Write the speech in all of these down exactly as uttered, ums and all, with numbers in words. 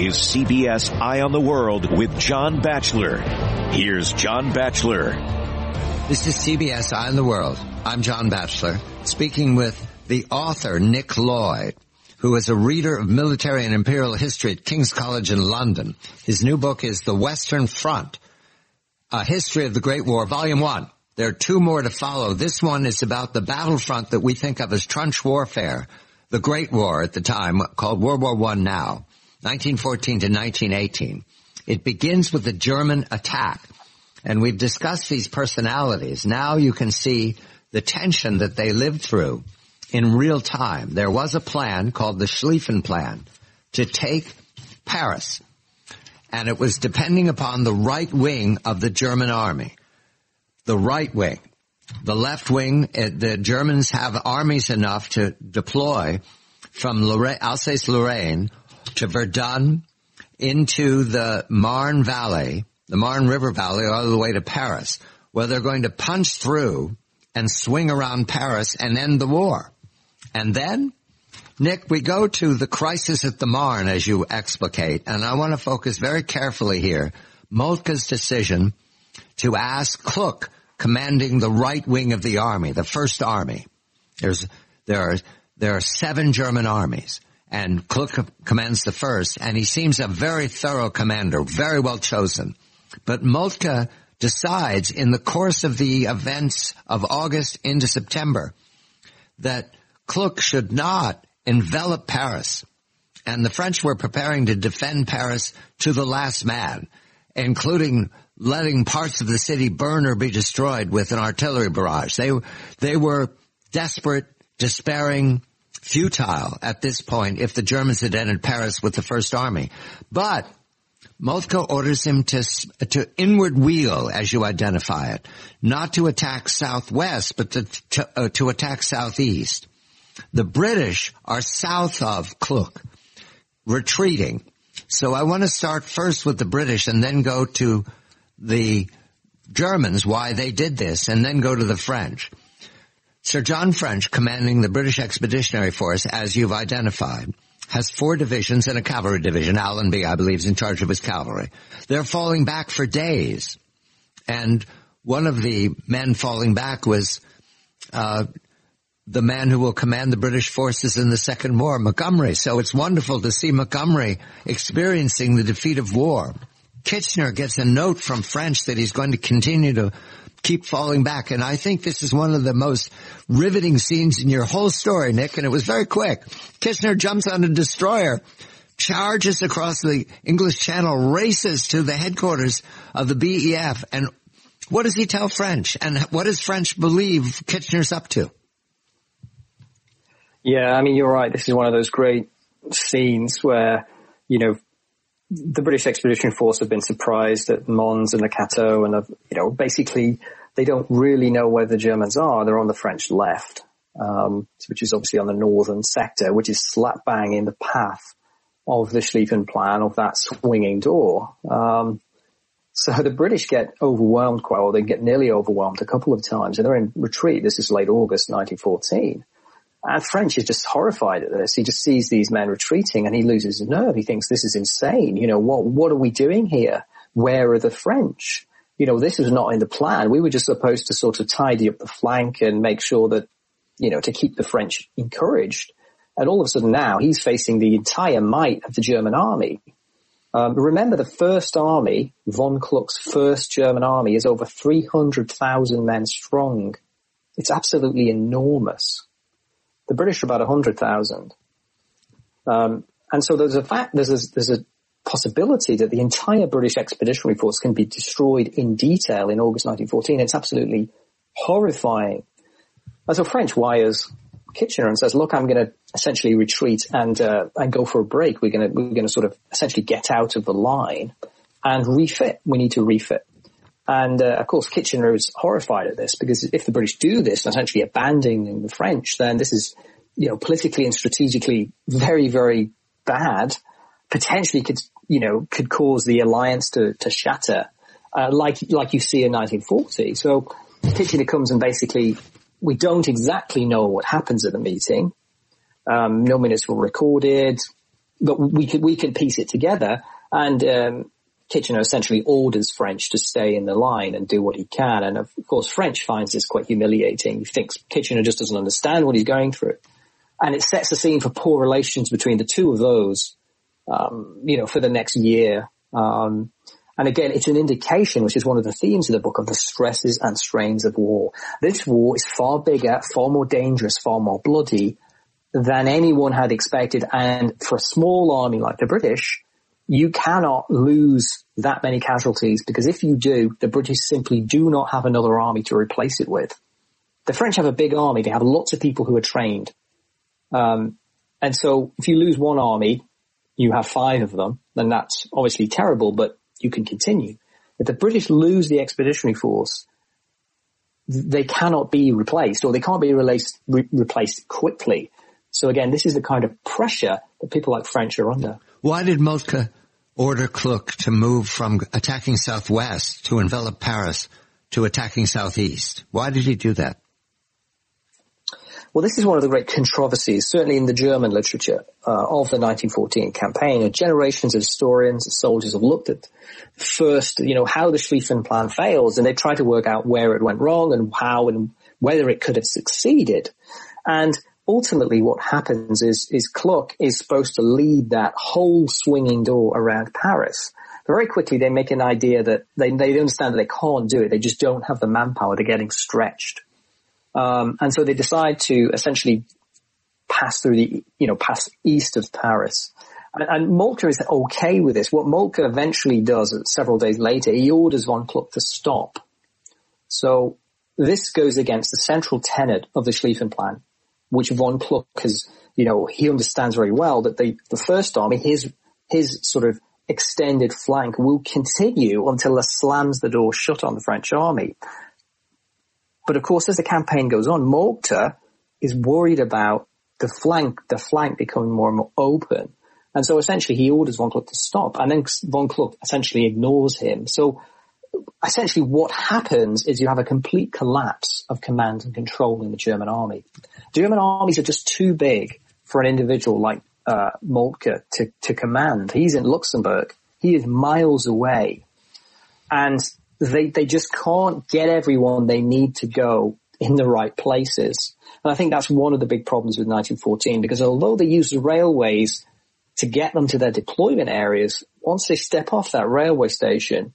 is C B S Eye on the World with John Batchelor. Here's John Batchelor. This is C B S Eye on the World. I'm John Batchelor, speaking with the author Nick Lloyd, who is a reader of military and imperial history at King's College in London. His new book is The Western Front, A History of the Great War, Volume one. There are two more to follow. This one is about the battlefront that we think of as trench warfare, the Great War at the time, called World War One now, nineteen fourteen to nineteen eighteen. It begins with the German attack, and we've discussed these personalities. Now you can see the tension that they lived through in real time. There was a plan called the Schlieffen Plan to take Paris, and it was depending upon the right wing of the German army. The right wing. The left wing, the Germans have armies enough to deploy from Lorraine, Alsace-Lorraine to Verdun into the Marne Valley, the Marne River Valley, all the way to Paris, where they're going to punch through and swing around Paris and end the war. And then, Nick, we go to the crisis at the Marne, as you explicate, and I want to focus very carefully here. Moltke's decision to ask Kluck, commanding the right wing of the army, the First Army. There's, there are, there are seven German armies, and Kluck commands the first, and he seems a very thorough commander, very well chosen. But Moltke decides in the course of the events of August into September that Kluck should not envelop Paris. And the French were preparing to defend Paris to the last man, including letting parts of the city burn or be destroyed with an artillery barrage. They, they were desperate, despairing, futile at this point if the Germans had entered Paris with the First Army. But Moltke orders him to, to inward wheel, as you identify it, not to attack southwest, but to, to, uh, to attack southeast. The British are south of Kluck, retreating. So I want to start first with the British and then go to the Germans, why they did this, and then go to the French. Sir John French, commanding the British Expeditionary Force, as you've identified, has four divisions and a cavalry division. Allenby, I believe, is in charge of his cavalry. They're falling back for days. And one of the men falling back was uh the man who will command the British forces in the Second War, Montgomery. So it's wonderful to see Montgomery experiencing the defeat of war. Kitchener gets a note from French that he's going to continue to keep falling back. And I think this is one of the most riveting scenes in your whole story, Nick, and it was very quick. Kitchener jumps on a destroyer, charges across the English Channel, races to the headquarters of the B E F. And what does he tell French? And what does French believe Kitchener's up to? Yeah, I mean, you're right. This is one of those great scenes where, you know, the British Expeditionary Force have been surprised at Mons and the Cateau, and, have, you know, basically they don't really know where the Germans are. They're on the French left, um, which is obviously on the northern sector, which is slap bang in the path of the Schlieffen Plan, of that swinging door. Um, so the British get overwhelmed quite well. They get nearly overwhelmed a couple of times, and they're in retreat. This is late August nineteen fourteen. And French is just horrified at this. He just sees these men retreating and he loses his nerve. He thinks, this is insane. You know, what, what are we doing here? Where are the French? You know, this was not in the plan. We were just supposed to sort of tidy up the flank and make sure that, you know, to keep the French encouraged. And all of a sudden now he's facing the entire might of the German army. Um, remember, the First Army, von Kluck's first German army, is over three hundred thousand men strong. It's absolutely enormous. The British are about one hundred thousand. Um, and so there's a fact, there's a, there's a possibility that the entire British Expeditionary Force can be destroyed in detail in August nineteen fourteen. It's absolutely horrifying. And so French wires Kitchener and says, look, I'm going to essentially retreat and, uh, and go for a break. We're going to, we're going to sort of essentially get out of the line and refit. We need to refit. And, uh, of course, Kitchener is horrified at this, because if the British do this, essentially abandoning the French, then this is, you know, politically and strategically very, very bad. Potentially could, you know, could cause the alliance to, to shatter, uh, like, like you see in nineteen forty. So Kitchener comes and basically, we don't exactly know what happens at the meeting. Um, no minutes were recorded. but we could, we can piece it together. And, um, Kitchener essentially orders French to stay in the line and do what he can. And of course, French finds this quite humiliating. He thinks Kitchener just doesn't understand what he's going through. And it sets the scene for poor relations between the two of those, um, you know, for the next year. Um, and again, it's an indication, which is one of the themes of the book, of the stresses and strains of war. This war is far bigger, far more dangerous, far more bloody than anyone had expected. And for a small army like the British, you cannot lose that many casualties, because if you do, the British simply do not have another army to replace it with. The French have a big army. They have lots of people who are trained. Um, and so if you lose one army, you have five of them, then that's obviously terrible, but you can continue. If the British lose the expeditionary force, they cannot be replaced, or they can't be replaced, re- replaced quickly. So again, this is the kind of pressure that people like French are under. Why did Moltke order Kluck to move from attacking southwest to envelop Paris to attacking southeast? Why did he do that? Well, this is one of the great controversies, certainly in the German literature, uh, of the nineteen fourteen campaign. And generations of historians and soldiers have looked at first, you know, how the Schlieffen Plan fails, and they try to work out where it went wrong and how and whether it could have succeeded. And ultimately what happens is, is Kluck is supposed to lead that whole swinging door around Paris. But very quickly they make an idea that they, they understand that they can't do it. They just don't have the manpower. They're getting stretched. Um, and so they decide to essentially pass through the, you know, pass east of Paris. And, and Moltke is okay with this. What Moltke eventually does several days later, he orders von Kluck to stop. So this goes against the central tenet of the Schlieffen Plan, which von Kluck has, you know, he understands very well that the, the First Army, his, his sort of extended flank will continue until it slams the door shut on the French army. But of course, as the campaign goes on, Moltke is worried about the flank, the flank becoming more and more open. And so essentially he orders von Kluck to stop, and then von Kluck essentially ignores him. So essentially what happens is you have a complete collapse of command and control in the German army. German armies are just too big for an individual like uh Moltke to, to command. He's in Luxembourg. He is miles away. And they they just can't get everyone they need to go in the right places. And I think that's one of the big problems with nineteen fourteen, because although they use the railways to get them to their deployment areas, once they step off that railway station,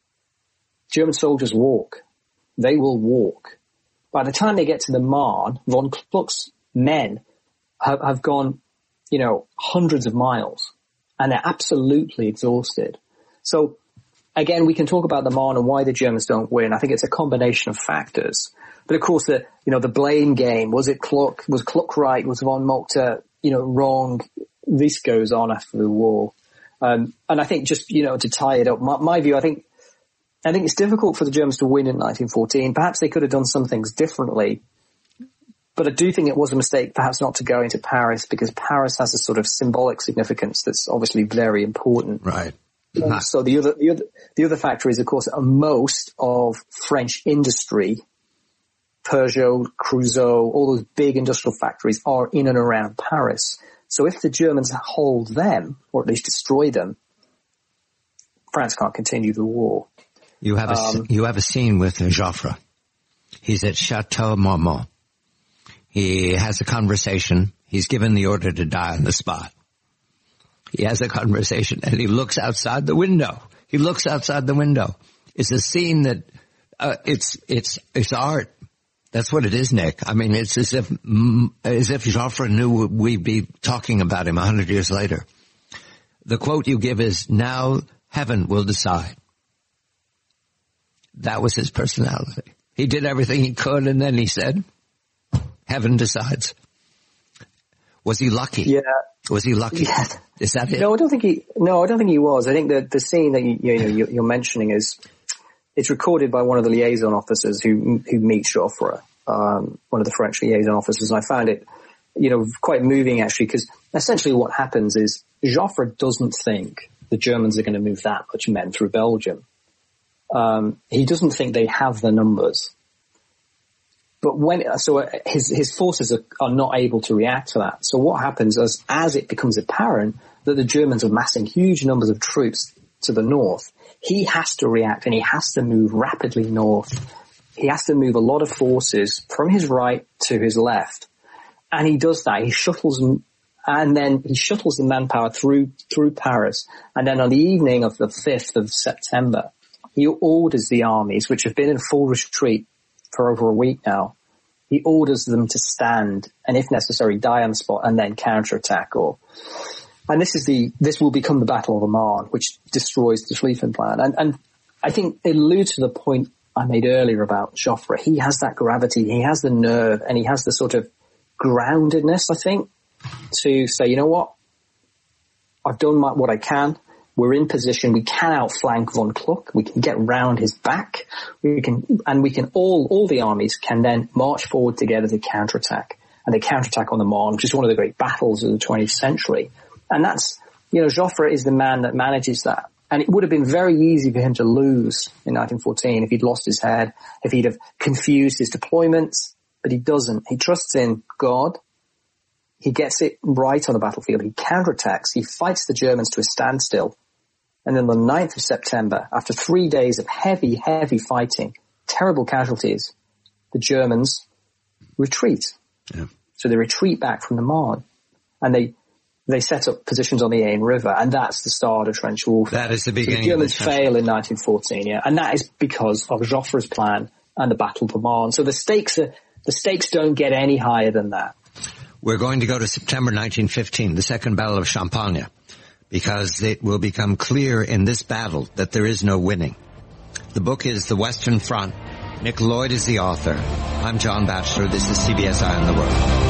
German soldiers walk. They will walk. By the time they get to the Marne, von Kluck's men have, have gone, you know, hundreds of miles, and they're absolutely exhausted. So again, we can talk about the Marne and why the Germans don't win. I think it's a combination of factors. But of course, the, you know, the blame game, was it Kluck? Was Kluck right? Was von Moltke, you know, wrong? This goes on after the war. Um, and I think just, you know, to tie it up, my, my view, I think, I think it's difficult for the Germans to win in nineteen fourteen. Perhaps they could have done some things differently. But I do think it was a mistake perhaps not to go into Paris, because Paris has a sort of symbolic significance that's obviously very important. Right. Um, so the other, the other, the other factor is, of course, most of French industry, Peugeot, Creusot, all those big industrial factories are in and around Paris. So if the Germans hold them, or at least destroy them, France can't continue the war. You have a, um, you have a scene with Joffre. He's at Chateau Marmont. He has a conversation. He's given the order to die on the spot. He has a conversation, and he looks outside the window. He looks outside the window. It's a scene that, uh, it's, it's, it's art. That's what it is, Nick. I mean, it's as if, as if Joffre knew we'd be talking about him a hundred years later. The quote you give is, "Now heaven will decide." That was his personality. He did everything he could, and then he said, "Heaven decides." Was he lucky? Yeah. Was he lucky? Yeah. Is that it? No, I don't think he. No, I don't think he was. I think that the scene that you, you know you're mentioning is it's recorded by one of the liaison officers who who meets Joffre, um, one of the French liaison officers. And I found it, you know, quite moving actually, because essentially what happens is Joffre doesn't think the Germans are going to move that much men through Belgium. Um, he doesn't think they have the numbers. But when, so his, his forces are, are not able to react to that. So what happens is, as it becomes apparent that the Germans are massing huge numbers of troops to the north, he has to react and he has to move rapidly north. He has to move a lot of forces from his right to his left. And he does that. He shuttles, and then he shuttles the manpower through, through Paris. And then on the evening of the fifth of September, he orders the armies, which have been in full retreat for over a week now, he orders them to stand and, if necessary, die on the spot and then counterattack. Or, and this is the this will become the Battle of the Marne, which destroys the Schlieffen Plan. And, and I think it alludes to the point I made earlier about Joffre. He has that gravity, he has the nerve, and he has the sort of groundedness, I think, to say, you know what, I've done my, what I can. We're in position. We can outflank von Kluck. We can get round his back. We can, and we can all, all the armies can then march forward together to counterattack. And they counterattack on the Marne, which is one of the great battles of the twentieth century. And that's, you know, Joffre is the man that manages that. And it would have been very easy for him to lose in nineteen fourteen if he'd lost his head, if he'd have confused his deployments, but he doesn't. He trusts in God. He gets it right on the battlefield. He counterattacks. He fights the Germans to a standstill. And then the ninth of September, after three days of heavy, heavy fighting, terrible casualties, the Germans retreat. Yeah. So they retreat back from the Marne. And they, they set up positions on the Aisne River. And that's the start of trench warfare. That is the beginning. So the Germans fail in nineteen fourteen, yeah. And that is because of Joffre's plan and the Battle of the Marne. So the stakes are, the stakes don't get any higher than that. We're going to go to September nineteen fifteen, the Second Battle of Champagne, because it will become clear in this battle that there is no winning. The book is The Western Front. Nick Lloyd is the author. I'm John Batchelor. This is C B S Eye on the World.